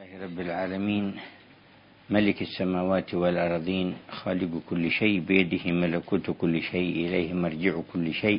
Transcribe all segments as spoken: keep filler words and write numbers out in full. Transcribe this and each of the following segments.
لله رب العالمين ملك السماوات والأرضين خالق كل شيء بيده ملكوت كل شيء إليه مرجع كل شيء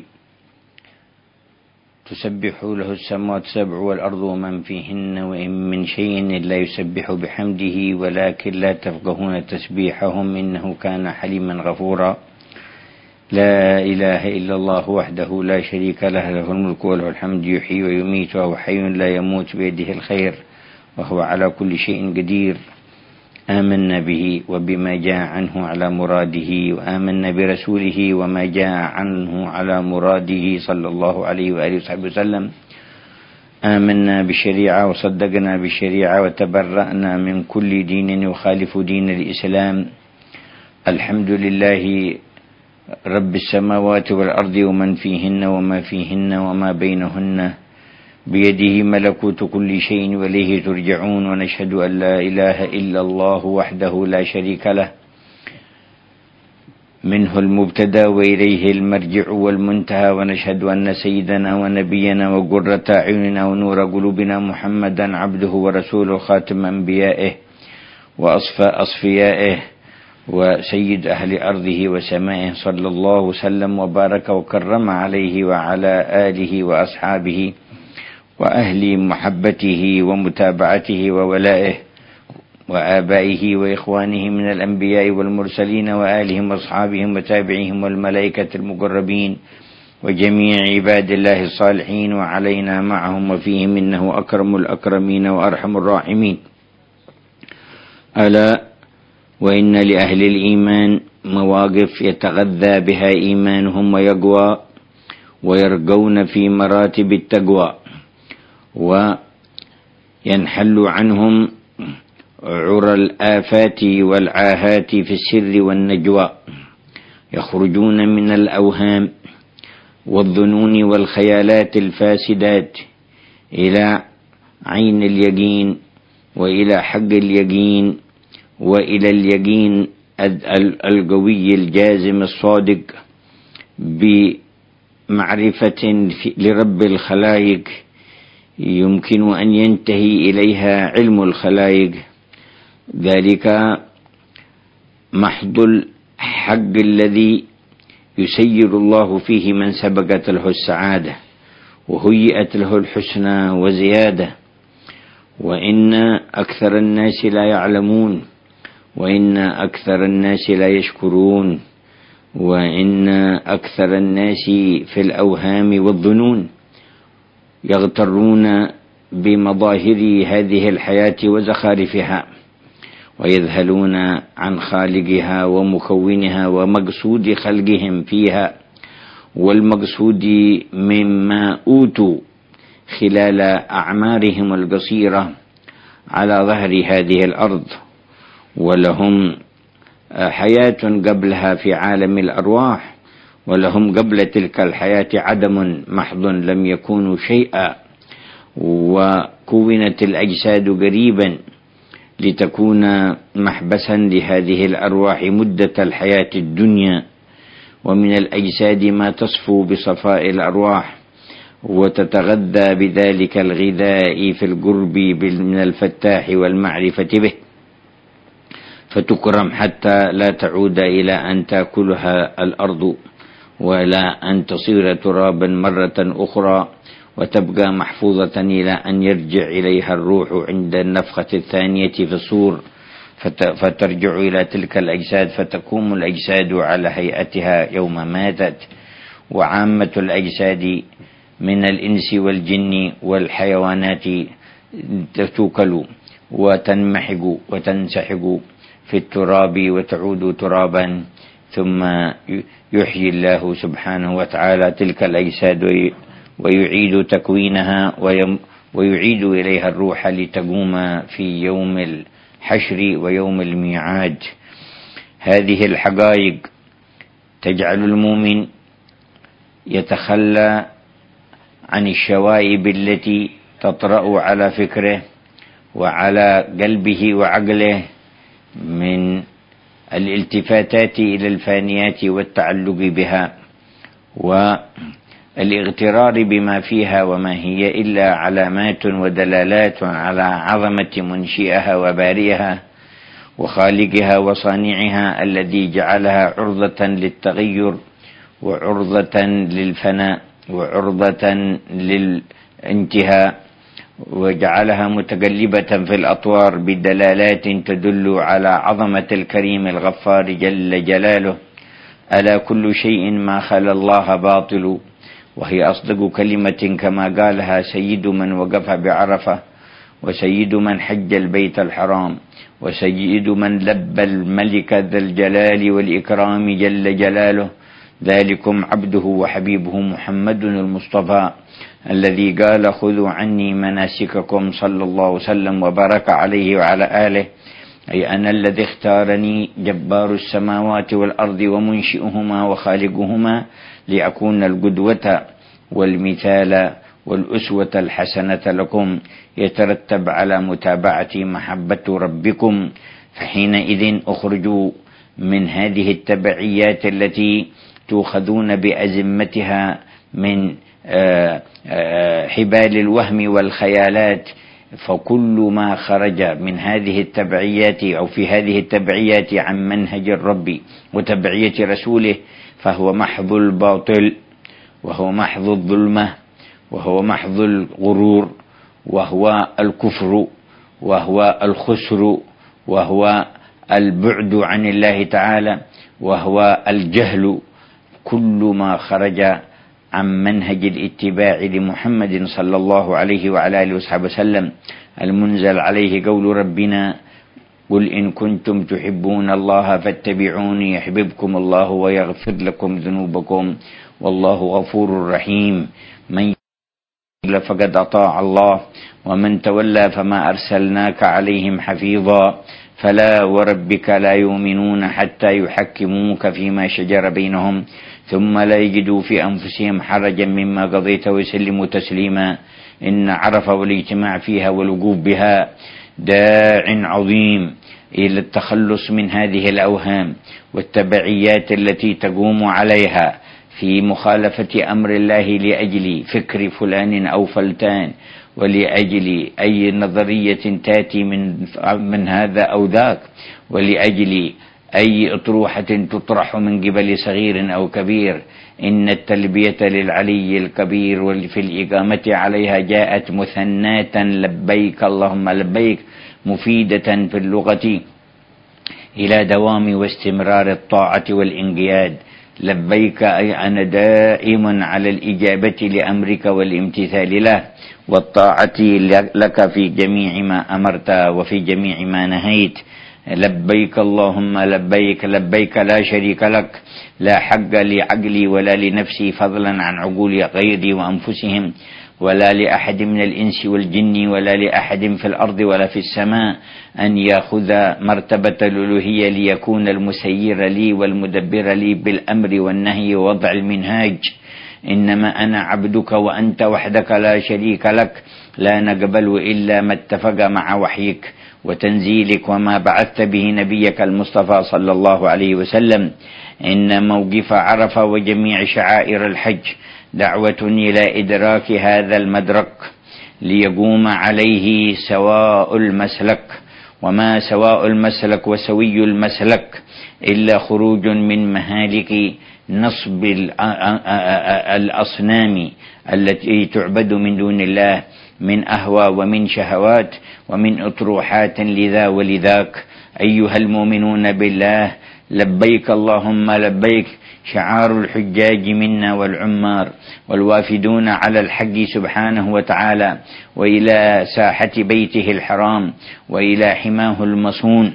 تسبح له السماوات السبع والأرض ومن فيهن وإن من شيء إلا يسبح بحمده ولكن لا تفقهون تسبيحهم إنه كان حليما غفورا. لا إله إلا الله وحده لا شريك له له الملك وله الحمد يحيي ويميت وهو حي لا يموت بيده الخير وهو على كل شيء قدير. آمنا به وبما جاء عنه على مراده وآمنا برسوله وما جاء عنه على مراده صلى الله عليه وآله وصحبه وسلم. آمنا بالشريعة وصدقنا بالشريعة وتبرأنا من كل دين يخالف دين الإسلام. الحمد لله رب السماوات والأرض ومن فيهن وما فيهن وما بينهن بيده ملكوت كل شيء وإليه ترجعون. ونشهد أن لا إله إلا الله وحده لا شريك له منه المبتدأ وإليه المرجع والمنتهى. ونشهد أن سيدنا ونبينا وقرة أعيننا ونور قلوبنا محمدا عبده ورسوله خاتم أنبيائه وأصفى أصفيائه وسيد أهل أرضه وسمائه صلى الله وسلم وبارك وكرم عليه وعلى آله وأصحابه وأهل محبته ومتابعته وولائه وآبائه وإخوانه من الأنبياء والمرسلين وآلهم وأصحابهم وتابعيهم والملائكة المقربين وجميع عباد الله الصالحين وعلينا معهم وفيهم إنه أكرم الأكرمين وأرحم الراحمين. ألا وإن لأهل الإيمان مواقف يتغذى بها إيمانهم ويقوى ويرقون في مراتب التقوى وينحل عنهم عرى الآفات والعاهات في السر والنجوى. يخرجون من الأوهام والظنون والخيالات الفاسدات إلى عين اليقين وإلى حق اليقين وإلى اليقين القوي الجازم الصادق بمعرفة لرب الخلائق يمكن أن ينتهي إليها علم الخلائق. ذلك محض الحق الذي يسير الله فيه من سبقت له السعادة وهيئت له الحسنى وزيادة. وإن أكثر الناس لا يعلمون وإن أكثر الناس لا يشكرون وإن أكثر الناس في الأوهام والظنون يغترون بمظاهر هذه الحياة وزخارفها ويذهلون عن خالقها ومكونها ومقصود خلقهم فيها والمقصود مما أوتوا خلال أعمارهم القصيرة على ظهر هذه الأرض. ولهم حياة قبلها في عالم الأرواح ولهم قبل تلك الحياة عدم محض لم يكونوا شيئا. وكونت الأجساد قريبا لتكون محبسا لهذه الأرواح مدة الحياة الدنيا. ومن الأجساد ما تصفو بصفاء الأرواح وتتغذى بذلك الغذاء في القرب من الفتاح والمعرفة به فتكرم حتى لا تعود إلى أن تأكلها الأرض ولا أن تصير ترابا مرة أخرى وتبقى محفوظة إلى أن يرجع إليها الروح عند النفخة الثانية في الصور فترجع إلى تلك الأجساد فتقوم الأجساد على هيئتها يوم ماتت. وعامة الأجساد من الإنس والجن والحيوانات تتوكل وتنمحق وتنسحق في التراب وتعود ترابا ثم يحيي الله سبحانه وتعالى تلك الأجساد ويعيد تكوينها ويعيد إليها الروح لتقوم في يوم الحشر ويوم الميعاد. هذه الحقائق تجعل المؤمن يتخلى عن الشوائب التي تطرأ على فكره وعلى قلبه وعقله من الالتفاتات إلى الفانيات والتعلق بها الاغترار بما فيها، وما هي إلا علامات ودلالات على عظمة منشئها وبارئها وخالقها وصانعها، الذي جعلها عرضة للتغير وعرضة للفناء وعرضة للانتهاء، وجعلها متقلبة في الأطوار بدلالات تدل على عظمة الكريم الغفار جل جلاله. ألا كل شيء ما خلا الله باطل، وهي أصدق كلمة كما قالها سيد من وقف بعرفة، وسيد من حج البيت الحرام، وسيد من لبى الملك ذا الجلال والإكرام جل جلاله. ذلكم عبده وحبيبه محمد المصطفى، الذي قال خذوا عني مناسككم صلى الله وسلم وبارك عليه وعلى آله، أي أنا الذي اختارني جبار السماوات والأرض ومنشئهما وخالقهما لأكون القدوة والمثال والأسوة الحسنة لكم، يترتب على متابعة محبة ربكم. فحينئذ أخرجوا من هذه التبعيات التي تؤخذون بأزمتها من حبال الوهم والخيالات، فكل ما خرج من هذه التبعيات أو في هذه التبعيات عن منهج الرب وتبعية رسوله فهو محض الباطل، وهو محض الظلمة، وهو محض الغرور، وهو الكفر، وهو الخسر، وهو البعد عن الله تعالى، وهو الجهل. كل ما خرج عن منهج الاتباع لمحمد صلى الله عليه وعلى آله وصحبه وسلم المنزل عليه قول ربنا قل إن كنتم تحبون الله فاتبعوني يحببكم الله ويغفر لكم ذنوبكم والله غفور رحيم. من يطع فقد أطاع الله ومن تولى فما أرسلناك عليهم حفيظا. فلا وربك لا يؤمنون حتى يحكموك فيما شجر بينهم ثم لا يجدوا في أنفسهم حرجا مما قضيت ويسلموا تسليما. إن عرف والاجتماع فيها والوقوف بها داع عظيم إلى التخلص من هذه الأوهام والتبعيات التي تقوم عليها في مخالفة أمر الله لأجل فكر فلان أو فلتان، ولأجل أي نظرية تأتي من, من هذا أو ذاك، ولأجل أي أطروحة تطرح من قبل صغير أو كبير. إن التلبية للعلي الكبير وفي الإقامة عليها جاءت مثناة لبيك اللهم لبيك، مفيدة في اللغة إلى دوام واستمرار الطاعة والإنقياد. لبيك أي أنا دائم على الإجابة لأمرك والامتثال له والطاعة لك في جميع ما أمرت وفي جميع ما نهيت. لبيك اللهم لبيك، لبيك لا شريك لك، لا حق لعقلي ولا لنفسي فضلا عن عقول غيري وأنفسهم، ولا لأحد من الإنس والجن، ولا لأحد في الأرض ولا في السماء أن يأخذ مرتبة الألوهية ليكون المسير لي والمدبر لي بالأمر والنهي ووضع المنهاج. إنما أنا عبدك وأنت وحدك لا شريك لك، لا نقبل إلا ما اتفق مع وحيك وتنزيلك وما بعثت به نبيك المصطفى صلى الله عليه وسلم. إن موقف عرفة وجميع شعائر الحج دعوة إلى إدراك هذا المدرك ليقوم عليه سواء المسلك، وما سواء المسلك وسوي المسلك إلا خروج من مهالك نصب الأصنام التي تعبد من دون الله من أهوى ومن شهوات ومن أطروحات لذا ولذاك. أيها المؤمنون بالله، لبيك اللهم لبيك شعار الحجاج منا والعمار والوافدون على الحج سبحانه وتعالى وإلى ساحة بيته الحرام وإلى حماه المصون.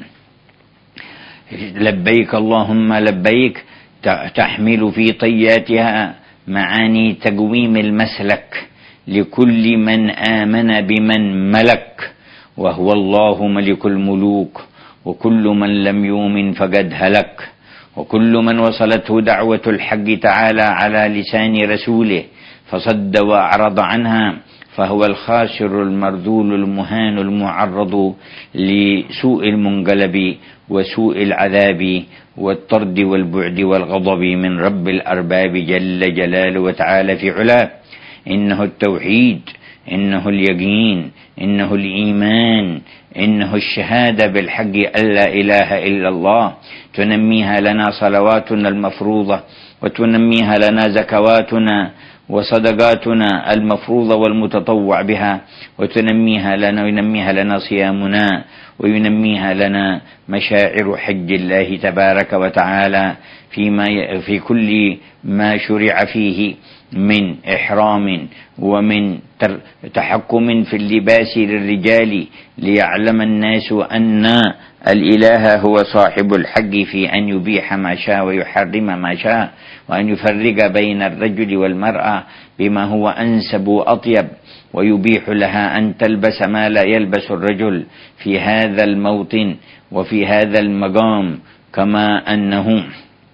لبيك اللهم لبيك تحمل في طياتها معاني تقويم المسلك لكل من آمن بمن ملك، وهو الله ملك الملوك، وكل من لم يؤمن فقد هلك، وكل من وصلته دعوة الحق تعالى على لسان رسوله فصد وأعرض عنها فهو الخاسر المرذول المهان المعرض لسوء المنقلب وسوء العذاب والطرد والبعد والغضب من رب الأرباب جل جلاله وتعالى في علاه. إنه التوحيد، إنه اليقين، إنه الإيمان، إنه الشهادة بالحق أن لا إله إلا الله، تنميها لنا صلواتنا المفروضة، وتنميها لنا زكواتنا وصدقاتنا المفروضة والمتطوع بها، وتنميها لنا وينميها لنا صيامنا، وينميها لنا مشاعر حج الله تبارك وتعالى فيما في كل ما شرع فيه من إحرام ومن تحكم في اللباس للرجال، ليعلم الناس أن الإله هو صاحب الحق في أن يبيح ما شاء ويحرم ما شاء، وأن يفرق بين الرجل والمرأة بما هو أنسب وأطيب، ويبيح لها أن تلبس ما لا يلبس الرجل في هذا الموطن وفي هذا المقام، كما أنه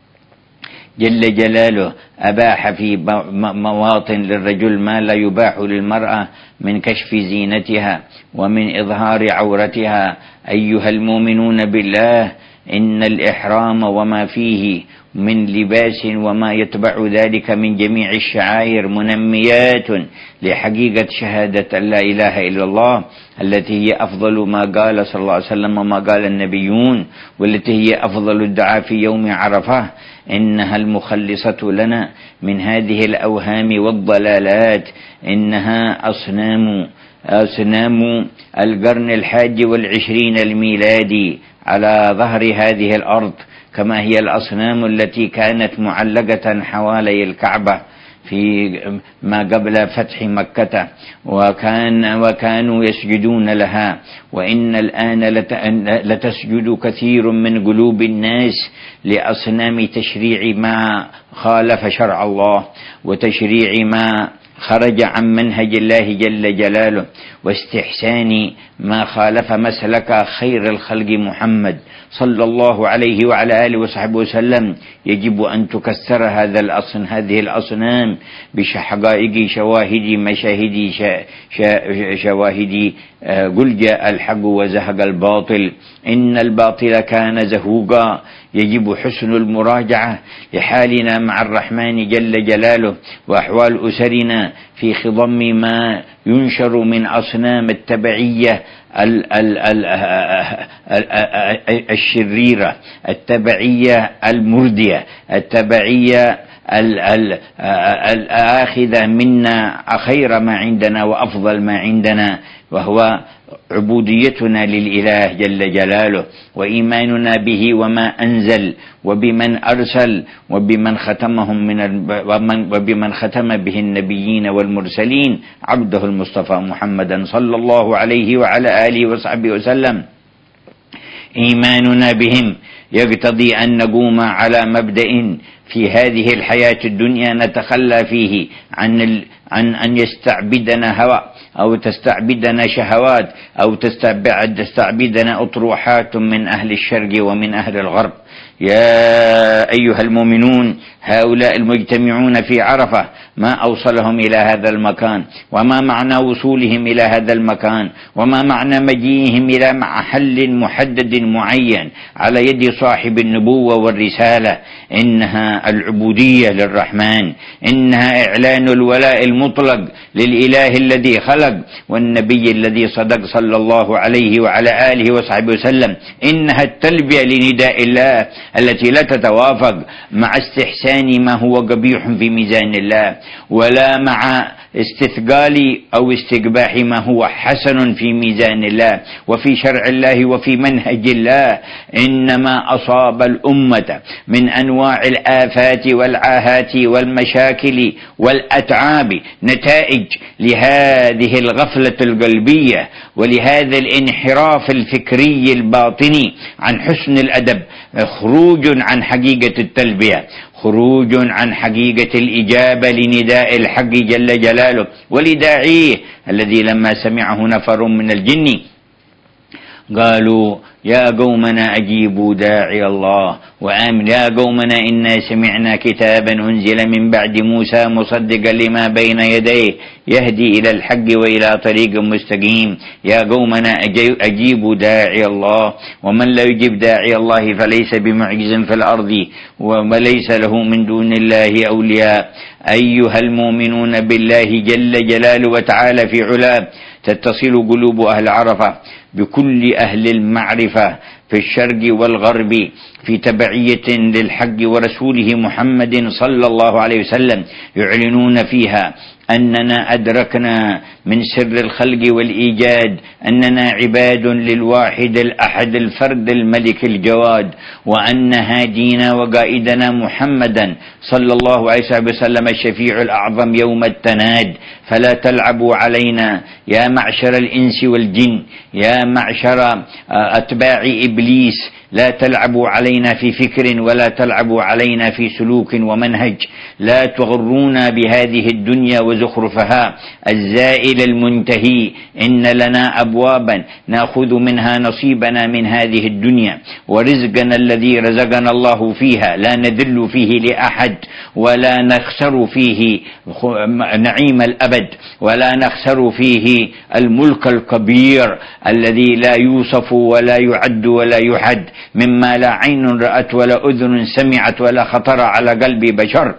جل جلاله أباح في مواطن للرجل ما لا يباح للمرأة من كشف زينتها ومن إظهار عورتها. أيها المؤمنون بالله، إن الإحرام وما فيه من لباس وما يتبع ذلك من جميع الشعائر منميات لحقيقة شهادة لا إله إلا الله، التي هي أفضل ما قال صلى الله عليه وسلم وما قال النبيون، والتي هي أفضل الدعاء في يوم عرفة. إنها المخلصة لنا من هذه الأوهام والضلالات، إنها أصنام أصنام القرن الحادي والعشرين الميلادي على ظهر هذه الأرض، كما هي الأصنام التي كانت معلقة حوالي الكعبة في ما قبل فتح مكة، وكان وكانوا يسجدون لها. وإن الآن لتسجد كثير من قلوب الناس لأصنام تشريع ما خالف شرع الله، وتشريع ما خرج عن منهج الله جل جلاله، واستحسان ما خالف مسلك خير الخلق محمد صلى الله عليه وعلى آله وصحبه وسلم. يجب أن تكسر هذا الأصن هذه الأصنام بحقائق شواهد مشاهد شواهد قل جاء الحق وزهق الباطل، إن الباطل كان زهوقا. يجب حسن المراجعة لحالنا مع الرحمن جل جلاله، وأحوال أسرنا في خضم ما ينشر من أصنام التبعية الشريرة، التبعية المردية، التبعية الآخذة منا خير ما عندنا وأفضل ما عندنا، وهو عبوديتنا للإله جل جلاله، وإيماننا به وما أنزل وبمن أرسل وبمن ختمهم من وبمن ختم به النبيين والمرسلين عبده المصطفى محمدا صلى الله عليه وعلى آله وصحبه وسلم. إيماننا بهم يقتضي أن نقوم على مبدأ في هذه الحياة الدنيا نتخلى فيه عن عن أن يستعبدنا هوى، أو تستعبدنا شهوات، أو تستعبدنا أطروحات من أهل الشرق ومن أهل الغرب. يا أيها المؤمنون، هؤلاء المجتمعون في عرفة ما أوصلهم إلى هذا المكان، وما معنى وصولهم إلى هذا المكان، وما معنى مجيئهم إلى محل محدد معين على يد صاحب النبوة والرسالة. إنها العبودية للرحمن، إنها إعلان الولاء المطلق للإله الذي خلق والنبي الذي صدق صلى الله عليه وعلى آله وصحبه وسلم. إنها التلبية لنداء الله التي لا تتوافق مع استحسان ما هو قبيح في ميزان الله، ولا مع استثقال أو استقباح ما هو حسن في ميزان الله وفي شرع الله وفي منهج الله. إنما أصاب الأمة من أنواع الآفات والعاهات والمشاكل والأتعاب نتائج لهذه الغفلة القلبية ولهذا الانحراف الفكري الباطني عن حسن الأدب، خروج عن حقيقة التلبية، خروج عن حقيقة الإجابة لنداء الحق جل جلاله ولداعيه الذي لما سمعه نفر من الجن قالوا يا قومنا أجيبوا داعي الله وآمنوا يا قومنا إنا سمعنا كتابا أنزل من بعد موسى مصدقا لما بين يديه يهدي إلى الحق وإلى طريق مستقيم. يا قومنا أجيبوا داعي الله ومن لا يجيب داعي الله فليس بمعجز في الأرض وليس له من دون الله أولياء. أيها المؤمنون بالله جل جلاله وتعالى في علاه، تتصل قلوب أهل عرفة بكل أهل المعرفة في الشرق والغرب في تبعية للحق ورسوله محمد صلى الله عليه وسلم، يعلنون فيها أننا أدركنا من سر الخلق والإيجاد أننا عباد للواحد الأحد الفرد الملك الجواد، وأن هادينا وقائدنا محمدا صلى الله عليه وسلم الشفيع الأعظم يوم التناد. فلا تلعبوا علينا يا معشر الإنس والجن، يا معشر أتباع إبليس، لا تلعبوا علينا في فكر ولا تلعبوا علينا في سلوك ومنهج. لا تغرونا بهذه الدنيا وزخرفها الزائل المنتهي. إن لنا أبوابا نأخذ منها نصيبنا من هذه الدنيا، ورزقنا الذي رزقنا الله فيها لا نذل فيه لأحد ولا نخسر فيه نعيم الأبد ولا نخسر فيه الملك الكبير الذي لا يوصف ولا يعد ولا يحد، مما لا عين رأت ولا أذن سمعت ولا خطر على قلب بشر.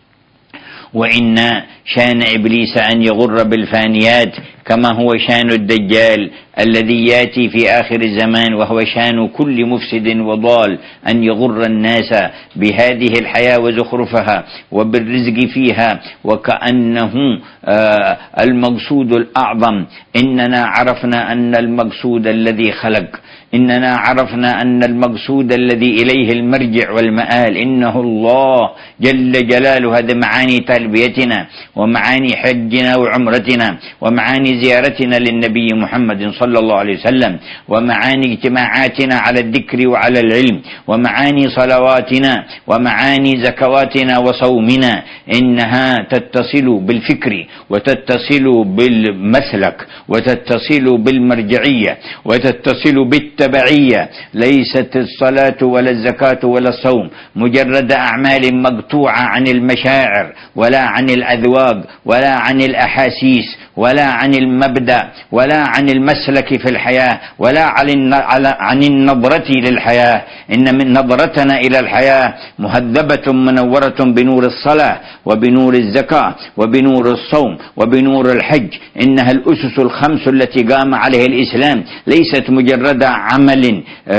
وإن شان إبليس أن يغر بالفانيات كما هو شان الدجال الذي يأتي في آخر الزمان، وهو شان كل مفسد وضال أن يغر الناس بهذه الحياة وزخرفها وبالرزق فيها وكأنه آه المقصود الأعظم. إننا عرفنا أن المقصود الذي خلق، إننا عرفنا أن المقصود الذي إليه المرجع والمآل إنه الله جل جلاله. هذا معاني تلبيتنا ومعاني حجنا وعمرتنا ومعاني زيارتنا للنبي محمد صلى الله عليه وسلم ومعاني اجتماعاتنا على الذكر وعلى العلم ومعاني صلواتنا ومعاني زكواتنا وصومنا. إنها تتصل بالفكر وتتصل بالمسلك وتتصل بالمرجعية وتتصل بالتبعية. ليست الصلاة ولا الزكاة ولا الصوم مجرد أعمال مقطوعة عن المشاعر ولا عن الأذواق ولا عن الأحاسيس ولا عن المبدأ ولا عن المسلك في الحياة ولا عن النظرة للحياة. إن من نظرتنا إلى الحياة مهذبة منورة بنور الصلاة وبنور الزكاة وبنور الصوم وبنور الحج. إنها الأسس الخمس التي قام عليها الإسلام، ليست مجرد عمل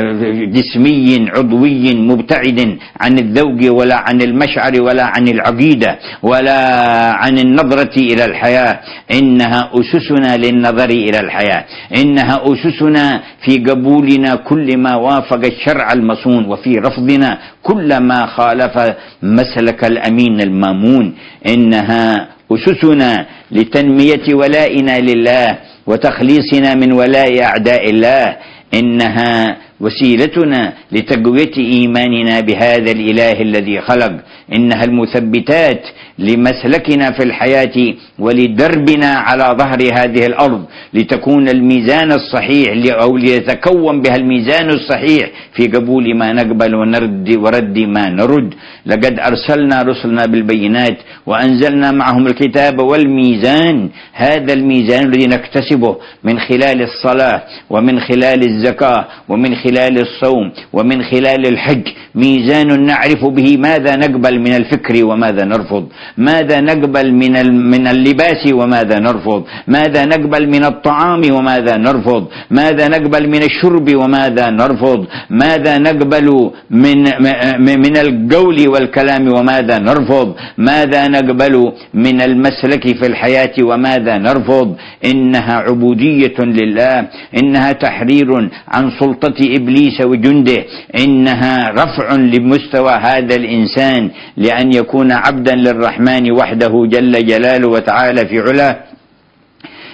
جسمي عضوي مبتعد عن الذوق ولا عن المشعر ولا عن العقيدة ولا عن النظرة إلى الحياة. إنها أسسنا للنظر إلى الحياة، إنها أسسنا في قبولنا كل ما وافق الشرع المصون وفي رفضنا كل ما خالف مسلك الأمين المامون. إنها أسسنا لتنمية ولائنا لله وتخليصنا من ولاء أعداء الله. إنها وسيلتنا لتقوية إيماننا بهذا الإله الذي خلق. إنها المثبتات لمسلكنا في الحياة ولدربنا على ظهر هذه الأرض، لتكون الميزان الصحيح أو ليتكون بها الميزان الصحيح في قبول ما نقبل ونرد ورد ما نرد. لقد أرسلنا رسلنا بالبينات وأنزلنا معهم الكتاب والميزان. هذا الميزان الذي نكتسبه من خلال الصلاة ومن خلال الزكاة ومن خلال الصوم ومن خلال الحج، ميزان نعرف به ماذا نقبل من الفكر وماذا نرفض، ماذا نقبل من من اللباس وماذا نرفض، ماذا نقبل من الطعام وماذا نرفض، ماذا نقبل من الشرب وماذا نرفض، ماذا نقبل من من القول والكلام وماذا نرفض، ماذا نقبل من المسلك في الحياة وماذا نرفض. إنها عبودية لله، إنها تحرير عن سلطة إبليس وجنده، إنها رفع لمستوى هذا الإنسان لأن يكون عبدا للرحمن وحده جل جلاله وتعالى في علاه.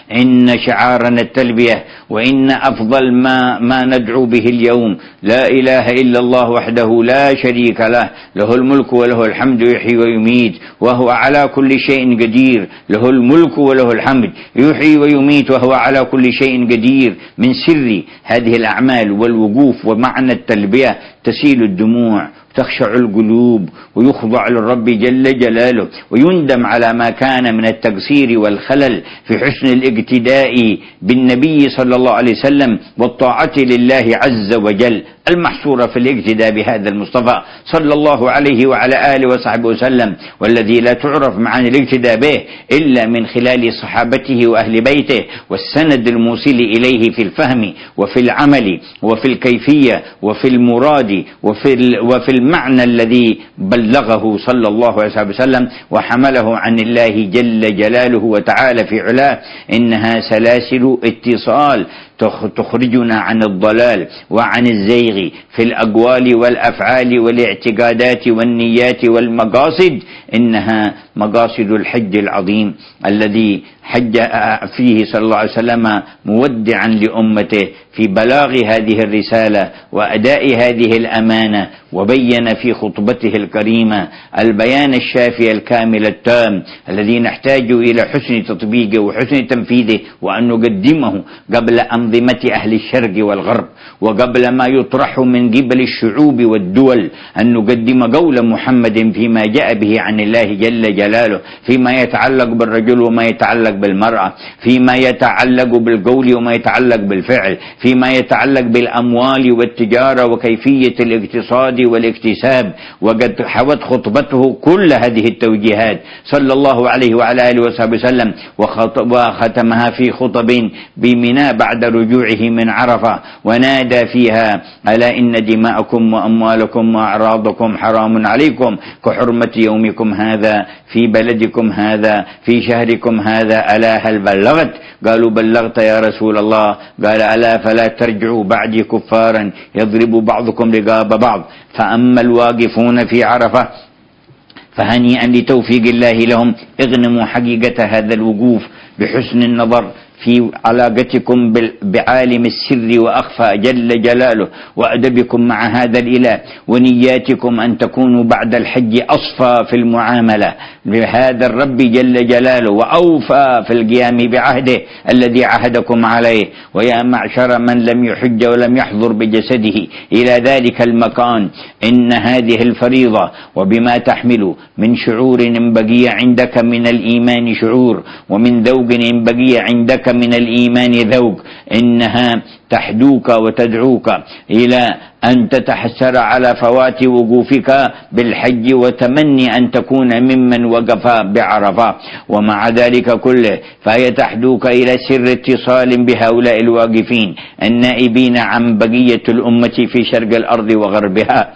إن شعارنا التلبية، وإن أفضل ما, ما ندعو به اليوم لا إله إلا الله وحده لا شريك له، له الملك وله الحمد يحيي ويميت وهو على كل شيء قدير. له الملك وله الحمد يحيي ويميت وهو على كل شيء قدير. من سر هذه الأعمال والوقوف ومعنى التلبية تسيل الدموع، تخشع القلوب، ويخضع للرب جل جلاله، ويندم على ما كان من التقصير والخلل في حسن الاقتداء بالنبي صلى الله عليه وسلم والطاعة لله عز وجل، المحصورة في الاقتداء بهذا المصطفى صلى الله عليه وعلى آله وصحبه وسلم، والذي لا تعرف معاني الاقتداء به إلا من خلال صحابته وأهل بيته والسند الموصل إليه في الفهم وفي العمل وفي الكيفية وفي المراد وفي وفي المعنى الذي بلغه صلى الله عليه وسلم وحمله عن الله جل جلاله وتعالى في علاه. إنها سلاسل اتصال تخرجنا عن الضلال وعن الزيغ في الأقوال والأفعال والاعتقادات والنيات والمقاصد. إنها مقاصد الحج العظيم الذي حج فيه صلى الله عليه وسلم مودعا لأمته في بلاغ هذه الرسالة وأداء هذه الأمانة، وبين في خطبته الكريمة البيان الشافي الكامل التام الذي نحتاج إلى حسن تطبيقه وحسن تنفيذه، وأن نقدمه قبل أنظمة أهل الشرق والغرب، وقبل ما يطرح من قبل الشعوب والدول، أن نقدم قول محمد فيما جاء به عن الله جل جلاله، فيما يتعلق بالرجل وما يتعلق بالمرأة، فيما يتعلق بالقول وما يتعلق بالفعل، فيما يتعلق بالأموال والتجارة وكيفية الاقتصاد والاكتساب. وقد حوت خطبته كل هذه التوجيهات صلى الله عليه وعلى آله وصحبه وسلم، وختمها في خطب بمنى بعد رجوعه من عرفة، ونادى فيها: ألا إن دماءكم وأموالكم وأعراضكم حرام عليكم كحرمة يومكم هذا في بلدكم هذا في شهركم هذا، ألا هل بلغت؟ قالوا: بلغت يا رسول الله. قال: ألا فلا ترجعوا بعدي كفارا يضرب بعضكم رقاب بعض. فأما الواقفون في عرفة فهنيئا لتوفيق الله لهم، اغنموا حقيقة هذا الوقوف بحسن النظر في علاقتكم بعالم السر وأخفى جل جلاله، وأدبكم مع هذا الإله، ونياتكم أن تكونوا بعد الحج أصفى في المعاملة بهذا الرب جل جلاله، وأوفى في القيام بعهده الذي عهدكم عليه. ويا معشر من لم يحج ولم يحضر بجسده إلى ذلك المكان، إن هذه الفريضة وبما تحمل من شعور بقي عندك من الإيمان شعور، ومن ذوق بقي عندك من الإيمان ذوق، إنها تحدوك وتدعوك إلى أن تتحسر على فوات وقوفك بالحج، وتمني أن تكون ممن وقف بعرفة. ومع ذلك كله فهي تحدوك إلى سر اتصال بهؤلاء الواقفين النائبين عن بقية الأمة في شرق الأرض وغربها،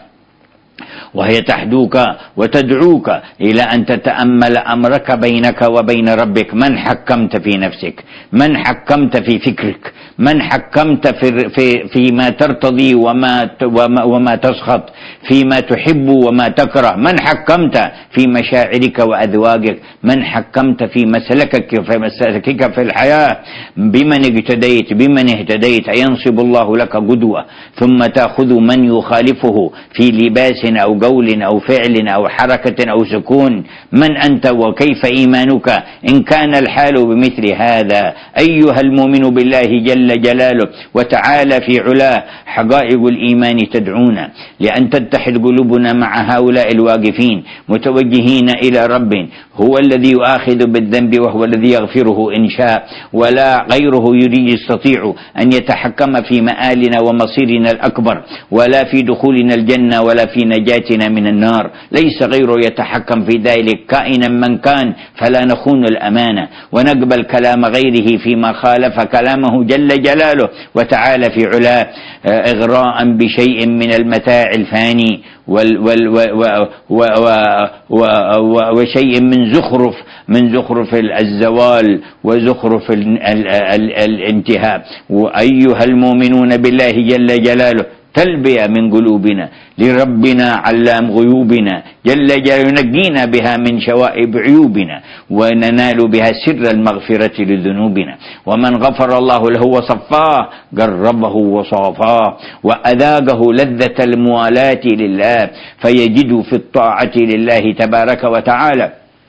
وهي تحدوك وتدعوك إلى أن تتأمل أمرك بينك وبين ربك. من حكمت في نفسك؟ من حكمت في فكرك؟ من حكمت في في فيما ترتضي وما وما, وما تسخط؟ فيما تحب وما تكره؟ من حكمت في مشاعرك وأذواقك؟ من حكمت في مسلكك في مسلكك في الحياة؟ بمن اقتديت؟ بمن اهتديت؟ ينصب الله لك قدوة ثم تأخذ من يخالفه في لباس أو قول أو فعل أو حركة أو سكون. من أنت وكيف إيمانك إن كان الحال بمثل هذا؟ أيها المؤمن بالله جل جلاله وتعالى في علاه، حقائق الإيمان تدعونا لأن تتحد قلوبنا مع هؤلاء الواقفين متوجهين إلى رب هو الذي يؤاخذ بالذنب وهو الذي يغفره إن شاء، ولا غيره يريد يستطيع أن يتحكم في مآلنا ومصيرنا الأكبر، ولا في دخولنا الجنة ولا في نجاتنا من النار. ليس غيره يتحكم في ذلك كائنا من كان، فلا نخون الأمانة ونقبل كلام غيره فيما خالف كلامه جل جلاله وتعالى في علاه، إغراء بشيء من المتاع الفاني وال وال و و و و وشيء من زخرف من زخرف الزوال وزخرف ال ال ال الانتهاء. وأيها المؤمنون بالله جل جلاله تلبية من قلوبنا لربنا علام غيوبنا جل جلاله، ينجينا بها من شوائب عيوبنا وننال بها سر المغفرة لذنوبنا. ومن غفر الله له وصفاه قربه وصافاه وأذاقه لذة الموالاة لله، فيجد في الطاعة لله تبارك وتعالى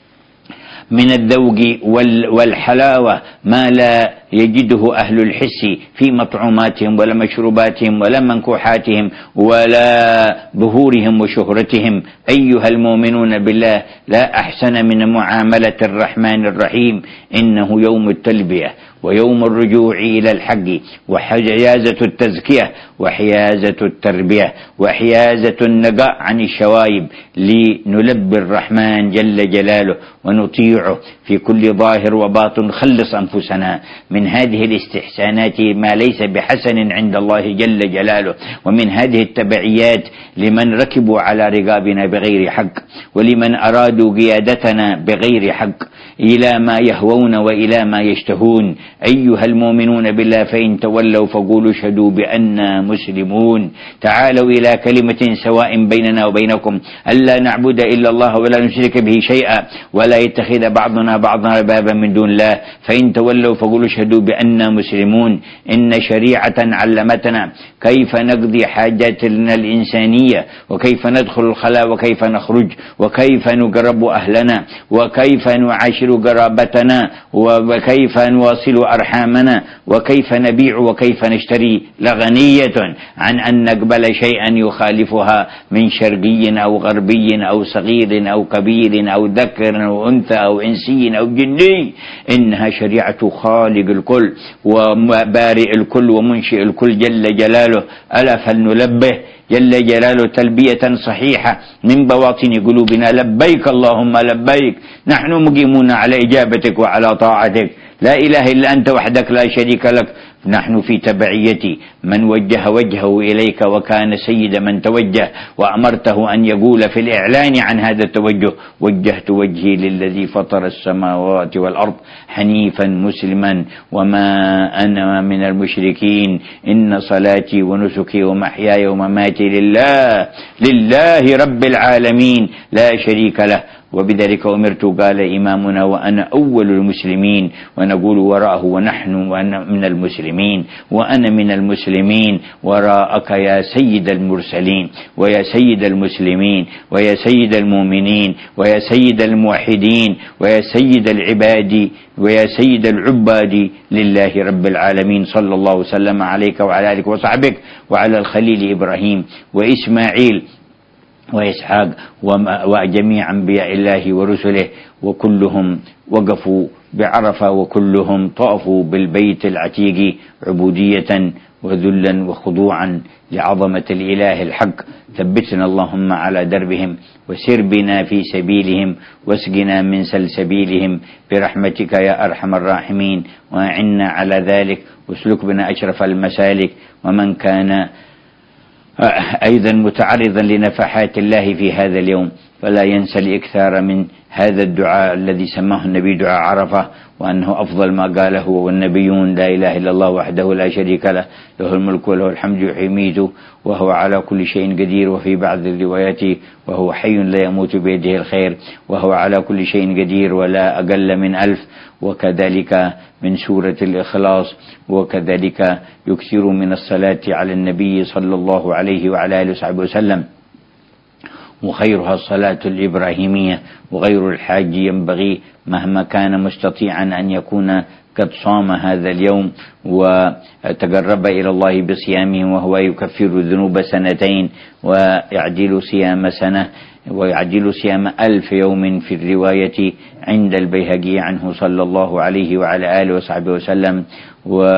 من الذوق والحلاوة ما لا يجده أهل الحس في مطعوماتهم ولا مشروباتهم ولا منكوحاتهم ولا ظهورهم وشهرتهم. أيها المؤمنون بالله، لا أحسن من معاملة الرحمن الرحيم. إنه يوم التلبية ويوم الرجوع إلى الحق وحيازة التزكية وحيازة التربية وحيازة النقاء عن الشوائب، لنلبي الرحمن جل جلاله ونطيعه في كل ظاهر وباطن. خلص أنفسنا من هذه الاستحسانات ما ليس بحسن عند الله جل جلاله، ومن هذه التبعيات لمن ركبوا على رقابنا بغير حق، ولمن أرادوا قيادتنا بغير حق إلى ما يهوون وإلى ما يشتهون. أيها المؤمنون بالله، فإن تولوا فقولوا اشهدوا بأننا مسلمون. تعالوا إلى كلمة سواء بيننا وبينكم ألا نعبد إلا الله ولا نشرك به شيئا ولا يتخذ بعضنا بعضا أربابا من دون الله. فإن تولوا فقولوا اشهدوا بأننا مسلمون. إن شريعة علمتنا كيف نقضي حاجاتنا الإنسانية، وكيف ندخل الخلاء، وكيف نخرج، وكيف نقرب أهلنا، وكيف نعاشر قرابتنا، وكيف نواصل أرحامنا، وكيف نبيع وكيف نشتري. لغنية عن أن نقبل شيئا يخالفها من شرقي أو غربي أو صغير أو كبير أو ذكر أو أنثى أو إنسي أو جني. إنها شريعة خالق الكل وبارئ الكل ومنشئ الكل جل جلاله. ألا فلنلبه جل جلاله تلبية صحيحة من بواطن قلوبنا: لبيك اللهم لبيك، نحن مقيمون على إجابتك وعلى طاعتك، لا إله إلا أنت وحدك لا شريك لك. نحن في تبعية من وجه وجهه إليك وكان سيد من توجه، وأمرته أن يقول في الإعلان عن هذا التوجه: وجهت وجهي للذي فطر السماوات والأرض حنيفا مسلما وما أنا من المشركين، إن صلاتي ونسكي ومحياي ومماتي لله لله رب العالمين لا شريك له وبذلك أمرت. قال إمامنا: وأنا أول المسلمين، ونقول وراءه: ونحن وأنا من المسلمين، وأنا من المسلمين وراءك يا سيد المرسلين ويا سيد المسلمين ويا سيد المؤمنين ويا سيد الموحدين ويا سيد العباد ويا سيد العباد لله رب العالمين. صلى الله وسلم عليك وعلى آلك وصحبك وعلى الخليل إبراهيم وإسماعيل وإسحاق وجميع أنبياء الله ورسله، وكلهم وقفوا بعرفة وكلهم طافوا بالبيت العتيق عبودية وذلا وخضوعا لعظمة الإله الحق. ثبتنا اللهم على دربهم وسر بنا في سبيلهم واسقنا من سلسبيلهم برحمتك يا أرحم الراحمين، وأعنا على ذلك، واسلك بنا أشرف المسالك. ومن كان أيضا متعرضا لنفحات الله في هذا اليوم فلا ينسى الإكثار من هذا الدعاء الذي سماه النبي دعاء عرفة، وأنه أفضل ما قاله والنبيون: لا إله إلا الله وحده لا شريك له، له الملك وله الحمد يحيي ويميت وهو على كل شيء قدير. وفي بعض الروايات: وهو حي لا يموت بيده الخير، وهو على كل شيء قدير، ولا أقل من ألف. وكذلك من سورة الإخلاص. وكذلك يكثر من الصلاة على النبي صلى الله عليه وعلى آله وصحبه وسلم، وخيرها الصلاة الإبراهيمية. وغير الحاج ينبغي مهما كان مستطيعا أن يكون قد صام هذا اليوم وتقرب إلى الله بصيامه، وهو يكفر الذنوب سنتين ويعدل صيام سنة ويعدل صيام ألف يوم في الرواية عند البيهقي عنه صلى الله عليه وعلى آله وصحبه وسلم. و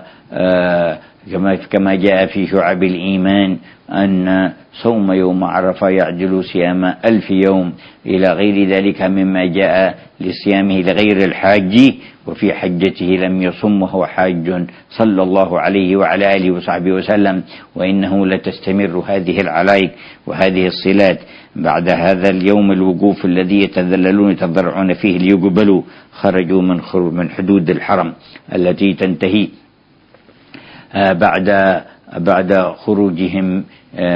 كما جاء في شعب الإيمان أن صوم يوم عرفة يعدل صيام ألف يوم، إلى غير ذلك مما جاء لصيامه لغير الحاج، وفي حجته لم يصم وهو حاج صلى الله عليه وعلى آله وصحبه وسلم. وإنه لتستمر هذه العلايق وهذه الصلات بعد هذا اليوم الوقوف الذي يتذللون يتضرعون فيه ليقبلوا. خرجوا من من حدود الحرم التي تنتهي بعد بعد خروجهم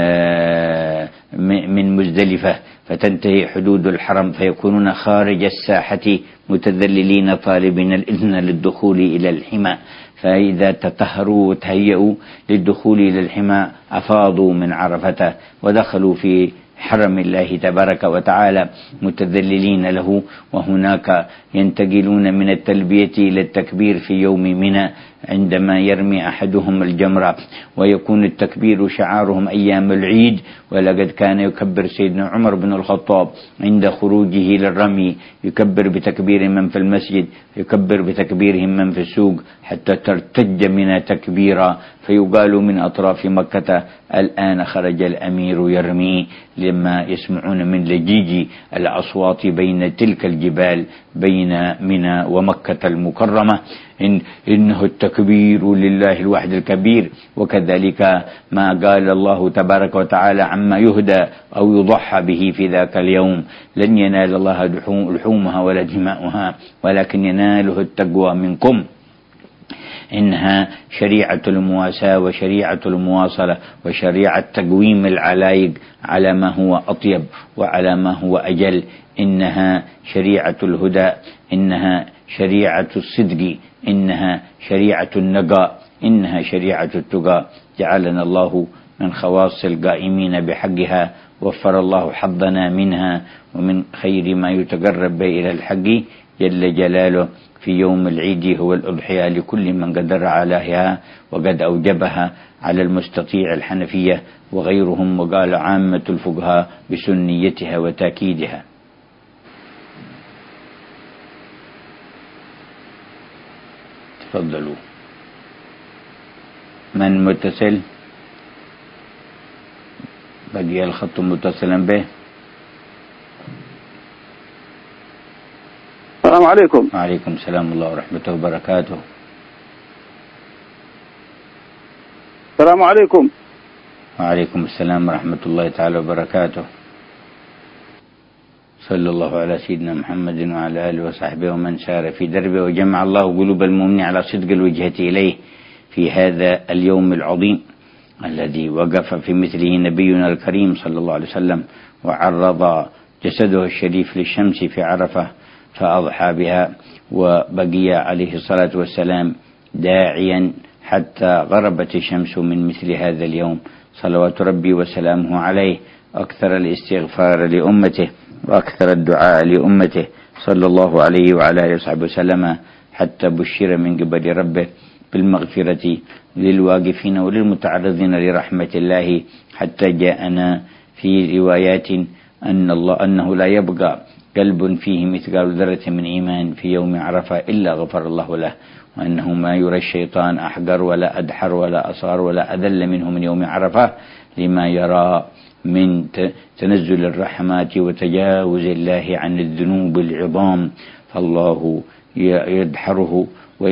من مزدلفة، فتنتهي حدود الحرم فيكونون خارج الساحة متذللين طالبين الإذن للدخول إلى الحمى، فإذا تطهروا وتهيئوا للدخول إلى الحمى أفاضوا من عرفة ودخلوا في حرم الله تبارك وتعالى متذللين له. وهناك ينتقلون من التلبية إلى التكبير في يوم منى عندما يرمي أحدهم الجمرة، ويكون التكبير شعارهم أيام العيد. ولقد كان يكبر سيدنا عمر بن الخطاب عند خروجه للرمي، يكبر بتكبير من في المسجد، يكبر بتكبيرهم من في السوق، حتى ترتج منى تكبيرا، فيقال من أطراف مكة الآن خرج الأمير يرمي، لما يسمعون من لجيج الأصوات بين تلك الجبال بين منى ومكة المكرمة. إن إنه التكبير لله الواحد الكبير. وكذلك ما قال الله تبارك وتعالى عما يهدى أو يضحى به في ذاك اليوم: لن ينال الله لحومها ولا دماؤها ولكن يناله التقوى منكم. إنها شريعة المواساة وشريعة المواصلة وشريعة تقويم العلايق على ما هو أطيب وعلى ما هو أجل. إنها شريعة الهدى، إنها شريعة الصدق، إنها شريعة النقاء، إنها شريعة التقى. جعلنا الله من خواص القائمين بحقها، وفر الله حظنا منها ومن خير ما يتقرب إلى الحق جل جلاله في يوم العيد هو الأضحية لكل من قدر عليها وقد أوجبها على المستطيع الحنفية وغيرهم، وقال عامة الفقهاء بسنيتها وتأكيدها. تفضلوا. من متصل؟ بقي الخط متصلا به. السلام عليكم. وعليكم السلام الله ورحمته وبركاته. السلام عليكم. وعليكم السلام ورحمة الله تعالى وبركاته. صلى الله على سيدنا محمد وعلى آله وصحبه ومن سار في دربه، وجمع الله قلوب المؤمنين على صدق الوجهة إليه في هذا اليوم العظيم الذي وقف في مثله نبينا الكريم صلى الله عليه وسلم وعرض جسده الشريف للشمس في عرفة فأضحى بها، وبقي عليه الصلاة والسلام داعيا حتى غربت الشمس من مثل هذا اليوم صلوات ربي وسلامه عليه. أكثر الاستغفار لأمته وأكثر الدعاء لأمته صلى الله عليه وعلى آله وصحبه وسلم، حتى بشر من قبل ربه بالمغفرة للواقفين وللمتعرضين لرحمة الله، حتى جاءنا في روايات أن الله أنه لا يبقى قلب فيه مثقال ذرة من إيمان في يوم عرفة إلا غفر الله له، وأنه ما يرى الشيطان أحقر ولا أدحر ولا أصغر ولا أذل منه من يوم عرفة، لما يرى من تنزل الرحمات وتجاوز الله عن الذنوب العظام، فالله يدحره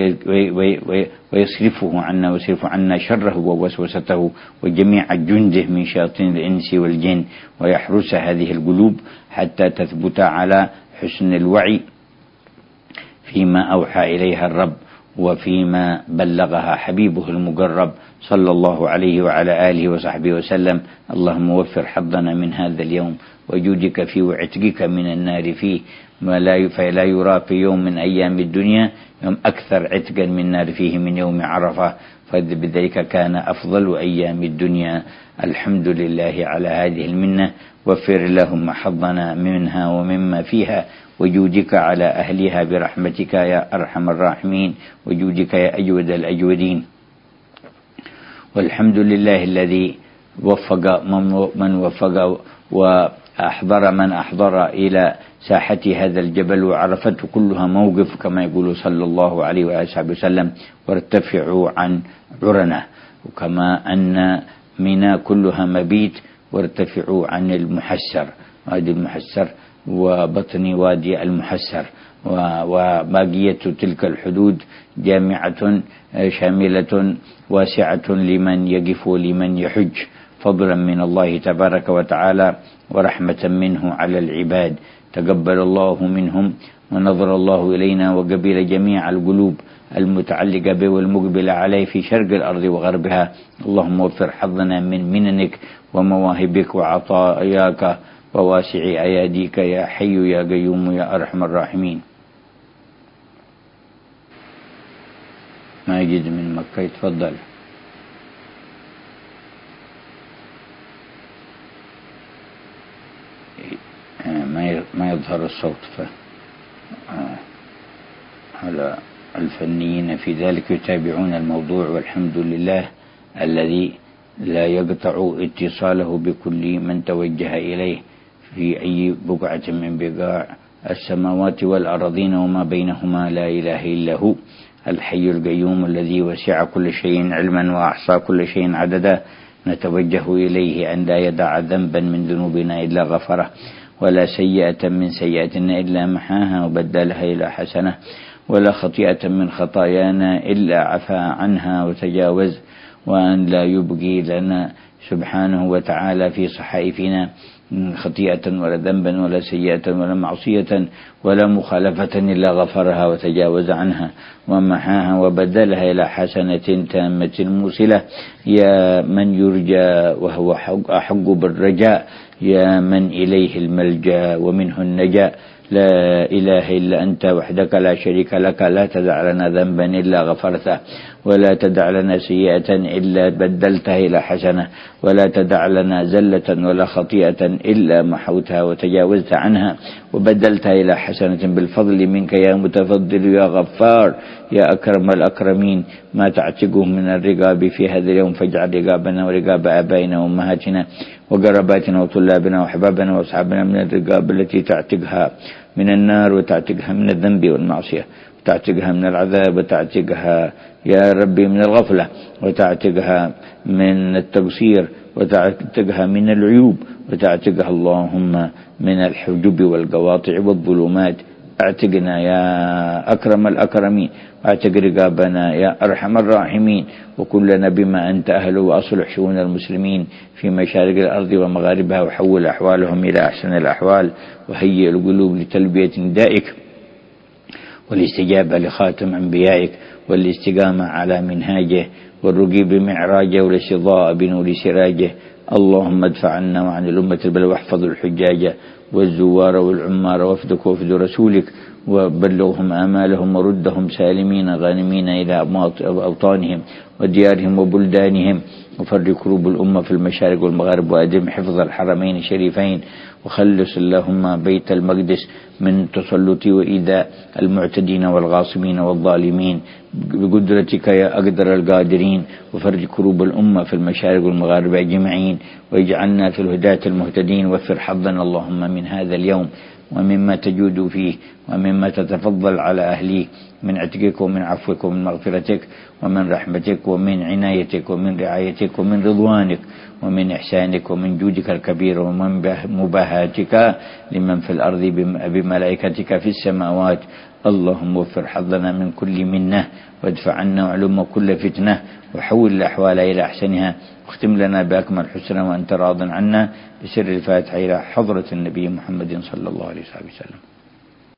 ويصرفه عنا ويصرف عنا شره ووسوسته وجميع جنده من شياطين الإنس والجن، ويحرس هذه القلوب حتى تثبت على حسن الوعي فيما أوحى إليها الرب وفيما بلغها حبيبه المقرب صلى الله عليه وعلى آله وصحبه وسلم. اللهم وفر حظنا من هذا اليوم وجودك فيه وعتقك من النار فيه، ما لا فلا يرى في يوم من أيام الدنيا يوم أكثر عتقا من النار فيه من يوم عرفة، فبذلك كان أفضل أيام الدنيا. الحمد لله على هذه المنة، وفر اللهم حظنا منها ومما فيها، وجودك على أهلها برحمتك يا أرحم الراحمين، وجودك يا أجود الأجودين. والحمد لله الذي وفق من وفق وأحضر من أحضر إلى ساحة هذا الجبل، وعرفته كلها موقف كما يقول صلى الله عليه وآله وسلم: وارتفعوا عن عرنة، وكما أن منى كلها مبيت وارتفعوا عن المحسر، وادي المحسر وبطن وادي المحسر، وباقية تلك الحدود جامعة شاملة واسعة لمن يقف ولمن يحج، فضلا من الله تبارك وتعالى ورحمة منه على العباد. تقبل الله منهم ونظر الله إلينا وقبل جميع القلوب المتعلقة به والمقبلة عليه في شرق الأرض وغربها. اللهم وفر حظنا من مننك ومواهبك وعطاياك وواسع أياديك يا حي يا قيوم يا أرحم الراحمين. ماجد من مكة يتفضل. ما يظهر الصوت ف على الفنيين في ذلك يتابعون الموضوع، والحمد لله الذي لا يقطع اتصاله بكل من توجه إليه في أي بقعة من بقاع السماوات والأرضين وما بينهما. لا إله إلا هو الحي القيوم الذي وسع كل شيء علما وأحصى كل شيء عددا. نتوجه إليه أن لا يدع ذنبا من ذنوبنا إلا غفره، ولا سيئة من سيئاتنا إلا محاها وبدلها إلى حسنة، ولا خطيئة من خطايانا إلا عفا عنها وتجاوز، وأن لا يبقي لنا سبحانه وتعالى في صحائفنا خطيئة ولا ذنبا ولا سيئة ولا معصية ولا مخالفة إلا غفرها وتجاوز عنها ومحاها وبدلها إلى حسنة تامة موصلة. يا من يرجى وهو أحق بالرجاء، يا من إليه الملجأ ومنه النجاء، لا إله إلا أنت وحدك لا شريك لك، لا تدع لنا ذنبا إلا غفرته، ولا تدع لنا سيئة إلا بدلتها إلى حسنة، ولا تدع لنا زلة ولا خطيئة إلا محوتها وتجاوزت عنها وبدلتها إلى حسنة بالفضل منك يا متفضل يا غفار يا أكرم الأكرمين. ما تعتقه من الرقاب في هذا اليوم فاجعل رقابنا ورقاب آبائنا وأمهاتنا وقرباتنا وطلابنا وأحبابنا وأصحابنا من الرقاب التي تعتقها من النار وتعتقها من الذنب والمعصية وتعتقها من العذاب وتعتقها يا ربي من الغفلة وتعتقها من التقصير وتعتقها من العيوب وتعتقها اللهم من الحجب والقواطع والظلمات. اعتقنا يا أكرم الأكرمين، اعتق رقابنا يا أرحم الراحمين، وكلنا بما أنت أهله، وأصلح شؤون المسلمين في مشارق الأرض ومغاربها، وحول أحوالهم إلى أحسن الأحوال، وهيئ القلوب لتلبية ندائك والاستجابة لخاتم أنبيائك والاستقامة على منهاجه والرقي بمعراجه والاستضاءة بنور سراجه. اللهم ادفع عنا وعن الأمة البلوى، واحفظ الحجاج والزوار والعمار وافدك وافد رسولك وبلغهم آمالهم وردهم سالمين غانمين إلى أوطانهم وديارهم وبلدانهم، وفرج كروب الأمة في المشارق والمغارب، وأدم حفظ الحرمين الشريفين، وخلص اللهم بيت المقدس من تسلط وإيذاء المعتدين والغاصبين والظالمين بقدرتك يا أقدر القادرين، وفرج كروب الأمة في المشارق والمغارب أجمعين، واجعلنا في الهداة المهتدين. وفر حظنا اللهم من هذا اليوم ومما تجود فيه ومما تتفضل على أهليه من عتقك ومن عفوك ومن مغفرتك ومن رحمتك ومن عنايتك ومن رعايتك ومن رضوانك ومن إحسانك ومن جودك الكبير ومن مباهاتك لمن في الأرض بملائكتك في السماوات. اللهم وفر حظنا من كل منه، وادفع عنا وعلم كل فتنة، وحول الأحوال إلى أحسنها، واختم لنا بأكمل حسنى وأنت راض عنا، بسر الفاتحة إلى حضرة النبي محمد صلى الله عليه وسلم.